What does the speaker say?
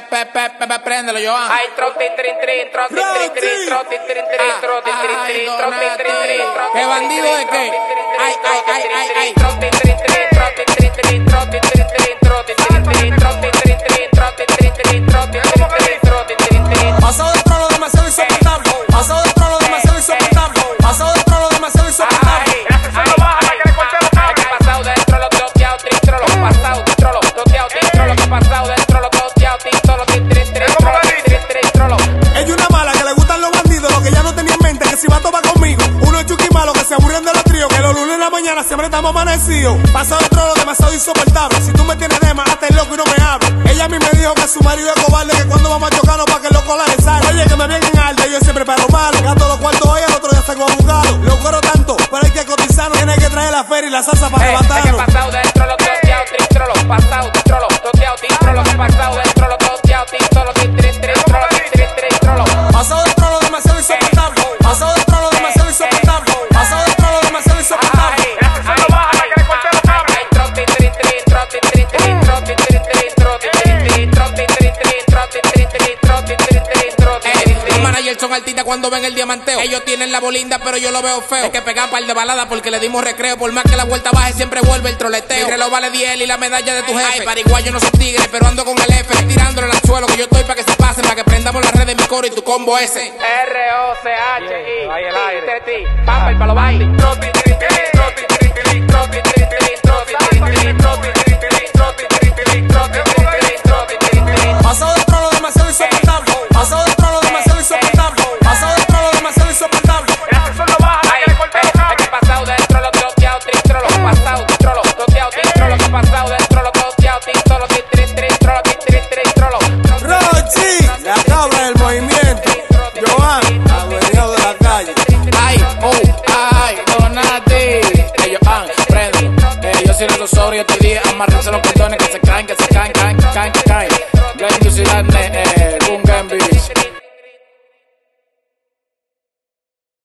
Préndelo, Joan. Ay, troti, trin, trin, troti, trin, trin, troti, trin, trin, troti, trin, trin, troti, trin, trin, troti. ¿Qué bandido de qué? Ay, troti, trin, trin, troti, trin, trin, troti, trin, trin, troti, trin, trin, troti, trin, trin, troti, trin, trin, troti, trin, trin, troti, trin, trin. Pasado de trono demasiado insoportable. Pasado de trono demasiado insoportable. Pasado de trono demasiado insoportable. Pasado dentro lo toteado, tristro, lo pasado dentro lo toteado, tristro, lo que pasado dentro lo toteado, tristro, lo trin, trin, tristro, lo. Ella una mala que le gustan los bandidos, lo que ya no tenía en mente, que si va a tomar conmigo. Uno chuki malo que se aburren de los tríos, que los lunes en la mañana siempre estamos amanecidos. Pasado de trono demasiado insoportable. Si tú me tienes de más, hazte el loco y no me hables. Ella a mí me dijo que su marido es cobarde, que cuando vamos a chocarnos pa' que el loco la desarme. Oye, que me vienen alta, yo siempre perro malo. Gasto los cuartos hoy, el otro día tengo abogado. Lo coro tanto, pero hay que cotizarnos. Tiene que traer la feria y la salsa para levantarnos. Que pasado dentro lo toteado, tristro, lo pasado dentro lo toteado, tristro, lo que pasado dentro lo toteado, tristro, lo trin, trin, tristro, lo trin, trin, tristro, lo. Pasado de trono demasiado insoportable. Pasado de trono demasiado insoportable. Pasado de trono demasiado insoportable. Troti, trin, trin, troti, trin, trin, troti, trin, trin, troti, trin, trin, troti, trin, trin, troti, trin, trin, troti, trin, trin, troti, trin, trin. Los managers son artistas cuando ven el diamanteo. Ellos tienen la bolinda, pero yo lo veo feo. Hay que pegar par de baladas porque le dimos recreo. Por más que la vuelta baje, siempre vuelve el troleteo. Mi reloj vale 10 y la medalla de tu jefe. Ay, pariguayo no soy tigre, pero ando con el F. Tirándole al suelo que yo estoy para que se pasen, para que prendamos las redes, mi coro y tu combo ese. R-O-C-H-I, Papa el palo baile. Troti, trin, trin, troti, trin, trin, troti, trin, trin, troti, trin, trin, troti, trin, trin, troti, trin, trin, troti, trin, trin, troti, trin, trin. Pasado de trono demasiado insoportable. Pasado de trono demasiado insoportable. Pasado de trono demasiado insoportable. Que pasado dentro lo toteado, tristro, lo pasado dentro lo toteado, tristro, lo que pasado dentro lo toteado, tristro, lo trin, trin, tristro, lo trin, trin, tristro, lo. Rochi, la cabra del movimiento. Joan, adueñado de la calle. Ay, Donati. Ellos prenden. Yo siento sobrio este día, amarrense los cordones que se caen, caen. Yo en tu ciudad,